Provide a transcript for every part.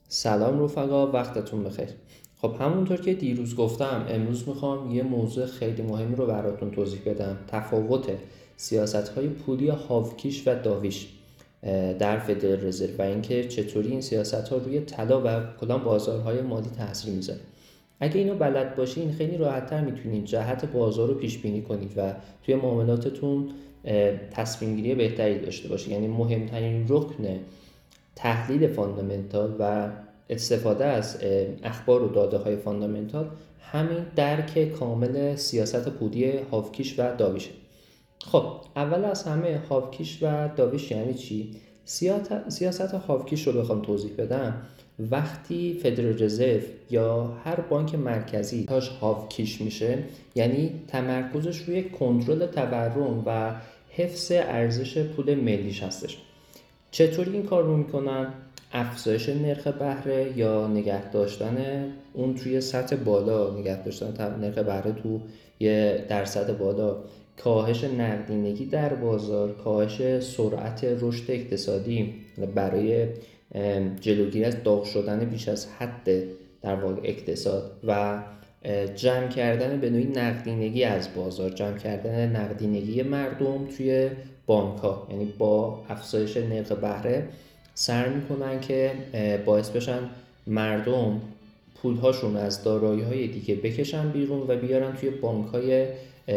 سلام رفقا، وقتتون بخیر. خب همونطور که دیروز گفتم امروز میخوام یه موضوع خیلی مهمی رو براتون توضیح بدم: تفاوت سیاست‌های پولی هاوکیش و داویش در فدرال رزرو و اینکه چطوری این سیاست‌ها روی طلا و کلا بازارهای مالی تاثیر میذاره. اگه اینو بلد باشین خیلی راحت‌تر میتونید جهت بازار رو پیش بینی کنید و توی معاملاتتون تصمیم گیری بهتری داشته باشید. یعنی مهمترین رکن تحلیل فاندامنتال و استفاده از اخبار و داده های فاندامنتال همین درک کامل سیاست پولی هاوکیش و داویشه. خب اول از همه هاوکیش و داویش یعنی چی؟ سیاست هاوکیش رو بخوام توضیح بدم، وقتی فدرال رزرو یا هر بانک مرکزی تاش هاوکیش میشه یعنی تمرکزش روی کنترل تورم و حفظ ارزش پول ملیش هستش. چطوری این کار رو میکنن؟ افزایش نرخ بهره یا نگه داشتن اون توی سطح بالا، نگه داشتن نرخ بهره تو یه درصد بالا، کاهش نقدینگی در بازار، کاهش سرعت رشد اقتصادی برای جلوگیری از داغ شدن بیش از حد در واقع اقتصاد و جمع کردن به نوعی نقدینگی از بازار، جمع کردن نقدینگی مردم توی بانک ها. یعنی با افزایش نرخ بهره سعی میکنن که باعث بشن مردم پولهاشون از دارایی های دیگه بکشن بیرون و بیارن توی بانک های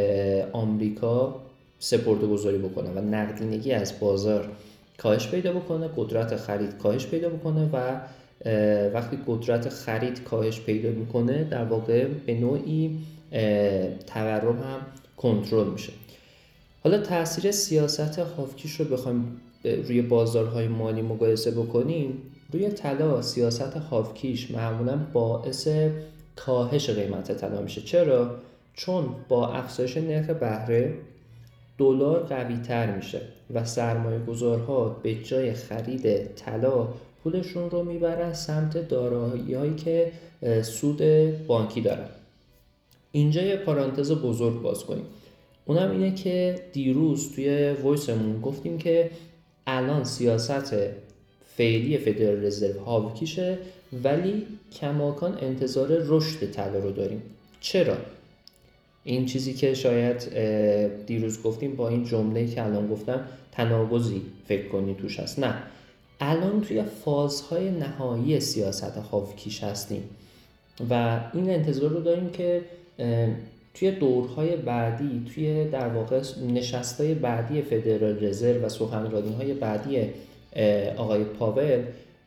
آمریکا سپرده گذاری بکنن و نقدینگی از بازار کاهش پیدا بکنه، قدرت خرید کاهش پیدا بکنه و وقتی قدرت خرید کاهش پیدا میکنه در واقع به نوعی تورم هم کنترل میشه. حالا تاثیر سیاست هاوکیش رو بخوایم روی بازارهای مالی مقایسه بکنیم، روی طلا سیاست هاوکیش معمولا باعث کاهش قیمت طلا میشه. چرا؟ چون با افزایش نرخ بهره دلار قوی تر میشه و سرمایه گذارها به جای خرید طلا پولشون رو میبرن سمت دارایی هایی که سود بانکی دارن. اینجا یه پارانتز بزرگ باز کنیم، اونم اینه که دیروز توی وایسمون گفتیم که الان سیاست فعلی فدرال رزرو هاوکیشه ولی کماکان انتظار رشد طلا رو داریم. چرا؟ این چیزی که شاید دیروز گفتیم با این جمله‌ای که الان گفتم تناقضی فکر کنی توش هست. نه، الان توی فازهای نهایی سیاست هاوکیش هستیم و این انتظار رو داریم که توی دورهای بعدی، توی در واقع نشستهای بعدی فدرال رزرو و سخنرانی‌های بعدی آقای پاول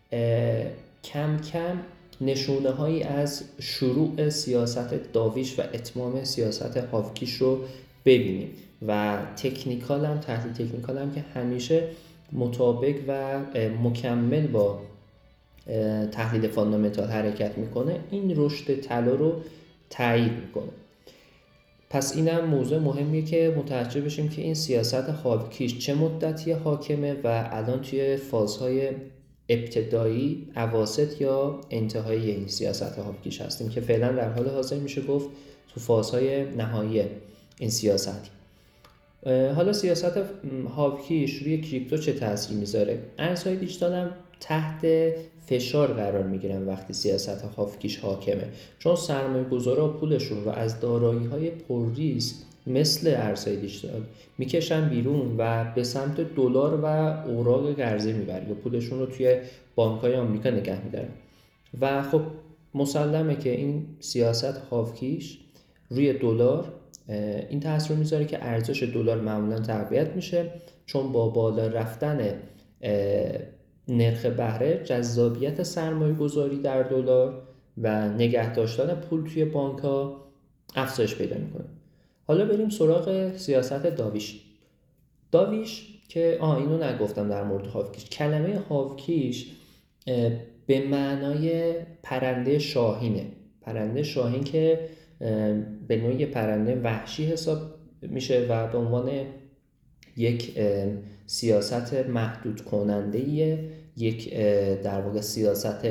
کم کم نشونه هایی از شروع سیاست داویش و اتمام سیاست هاوکیش رو ببینیم و تحلیل تکنیکال هم که همیشه مطابق و مکمل با تحلیل فاندامنتال حرکت میکنه این رشد طلا رو تایید میکنه. پس اینم موضوع مهمیه که متوجه بشیم که این سیاست هاوکیش چه مدتی حاکمه و الان توی فازهای ابتدایی، اواسط یا انتهایی این سیاست هاوکیش هستیم که فعلا در حال حاضر میشه گفت تو فازهای نهایی این سیاست. حالا سیاست هاوکیش روی کریپتو چه تاثیر میذاره؟ ارزهای دیجیتال هم تحت فشار قرار میگیرن وقتی سیاست هاوکیش حاکمه، چون سرمایه‌گذارا پولشون رو از دارایی‌های پر ریسک مثل ارزهای دیجیتال میکشن بیرون و به سمت دلار و اوراق قرضه میبرن یا پولشون رو توی بانک‌های آمریکا نگه میدارن و خب مسلمه که این سیاست هاوکیش روی دلار این تاثیر میذاره که ارزش دلار معمولا تقویت میشه، چون با بالا رفتن نرخ بهره جذابیت سرمایه گذاری در دلار و نگه داشتن پول توی بانک ها افزایش پیدا میکنه. حالا بریم سراغ سیاست داویش که اینو نگفتم در مورد هاوکیش. کلمه هاوکیش به معنای پرنده شاهینه، پرنده شاهین که به نوعی پرنده وحشی حساب میشه و به عنوان یک سیاست محدود کننده، یک در واقع سیاست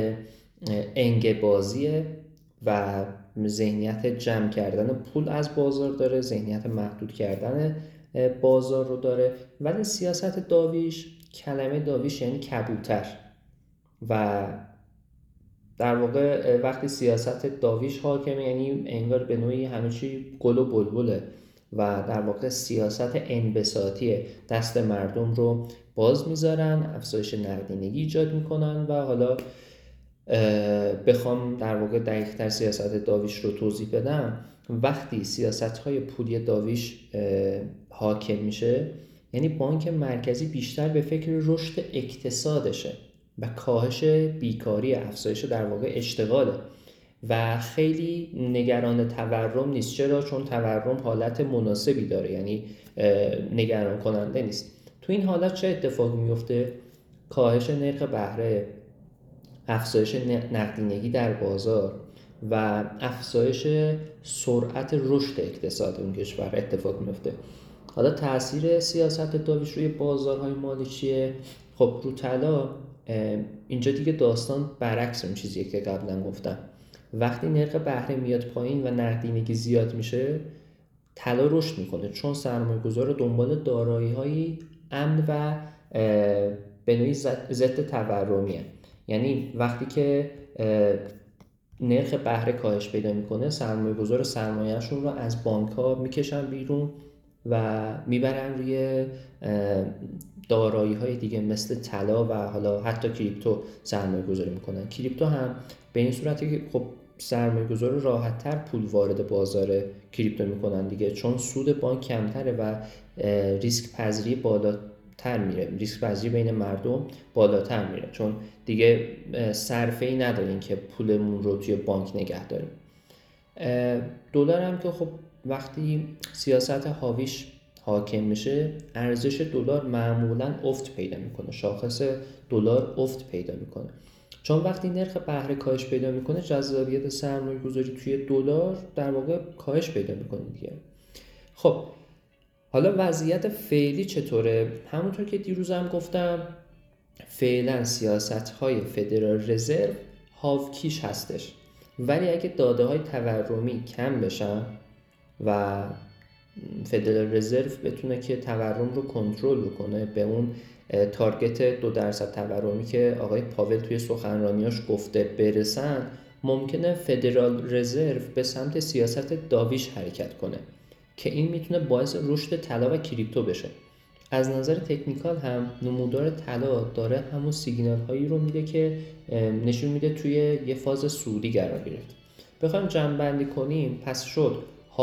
انگبازیه و ذهنیت جمع کردن پول از بازار داره، ذهنیت محدود کردن بازار رو داره. ولی سیاست داویش، کلمه داویش یعنی کبوتر و در واقع وقتی سیاست داویش حاکمه یعنی انگار به نوعی همه چی گل و بلبله و در واقع سیاست انبساطی دست مردم رو باز میذارن، افزایش نقدینگی ایجاد میکنن. و حالا بخوام در واقع دقیق‌تر سیاست داویش رو توضیح بدم، وقتی سیاست‌های پولی داویش حاکم میشه یعنی بانک مرکزی بیشتر به فکر رشد اقتصادشه و کاهش بیکاری، افزایش در واقع اشتغاله و خیلی نگران تورم نیست. چرا؟ چون تورم حالت مناسبی داره، یعنی نگران کننده نیست. تو این حالت چه اتفاقی میفته؟ کاهش نرخ بهره، افزایش نقدینگی در بازار و افزایش سرعت رشد اقتصاد اون کشور اتفاق میفته. حالا تاثیر سیاست داویش روی بازارهای مالی چیه؟ خب رو طلا اینجا دیگه داستان برعکس اون چیزیه که قبلا گفتم. وقتی نرخ بهره میاد پایین و نقدینگی زیاد میشه، طلا رشد میکنه، چون سرمایه‌گذار دنبال دارایی‌های امن و به نوعی ضد تورمیه. یعنی وقتی که نرخ بهره کاهش پیدا میکنه، سرمایه‌گذار سرمایه‌شون رو از بانک‌ها میکشن بیرون و میبرن روی دارایی‌های دیگه مثل طلا و حالا حتی کریپتو سرمایه‌گذاری میکنن. کریپتو هم به این صورته که خب سرمایه‌گذار راحت‌تر پول وارد بازار کریپتو میکنن دیگه، چون سود بانک کمتره و ریسک پذیری بالاتر میره، ریسک پذیری بین مردم بالاتر میره، چون دیگه صرفه‌ای نداریم که پولمون رو توی بانک نگه داریم. دلار هم که خب وقتی سیاست هاویش حاکم میشه، ارزش دلار معمولاً افت پیدا میکنه، شاخص دلار افت پیدا میکنه، چون وقتی نرخ بهره کاهش پیدا میکنه، جذابیت سرمایه گذاری توی دلار در واقع کاهش پیدا میکنه دیگه. خب حالا وضعیت فعلی چطوره؟ همونطور که دیروز هم گفتم، فعلا سیاست‌های فدرال رزرو هاوکیش هستش، ولی اگه داده‌های تورمی کم بشن و فدرال رزرو بتونه که تورم رو کنترل بکنه، به اون تارگت 2% تورمی که آقای پاول توی سخنرانیاش گفته برسن، ممکنه فدرال رزرو به سمت سیاست داویش حرکت کنه که این میتونه باعث رشد طلا و کریپتو بشه. از نظر تکنیکال هم نمودار طلا داره همون سیگنال هایی رو میده که نشون میده توی یه فاز صعودی قرار گرفت. بخوایم جمع کنیم، پس شد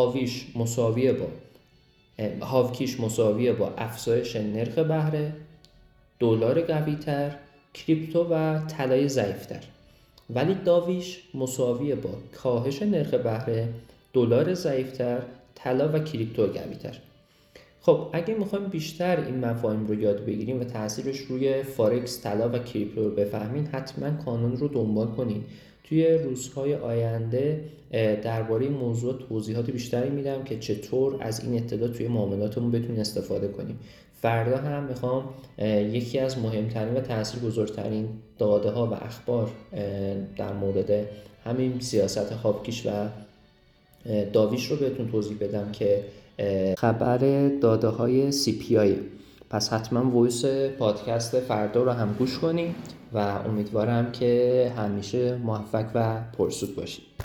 هاوکیش مساویه با افزایش نرخ بهره، دلار قوی‌تر، کریپتو و طلای ضعیف‌تر. ولی داویش مساویه با کاهش نرخ بهره، دلار ضعیف‌تر، طلا و کریپتو قوی‌تر. خب اگه میخوایم بیشتر این مفاهیم رو یاد بگیریم و تاثیرش روی فارکس، طلا و کریپتو رو بفهمین، حتما کانون رو دنبال کنین. توی روزهای آینده درباره موضوع توضیحات بیشتری میدم که چطور از این اطلاعات توی معاملاتمون بتونیم استفاده کنیم. فردا هم میخوام یکی از مهمترین و تاثیرگذارترین داده ها و اخبار در مورد همین سیاست هاوکیش و داویش رو بهتون توضیح بدم که خبر داده های CPI. پس حتما وایس پادکست فردا رو هم گوش کنیم و امیدوارم که همیشه موفق و پرسود باشید.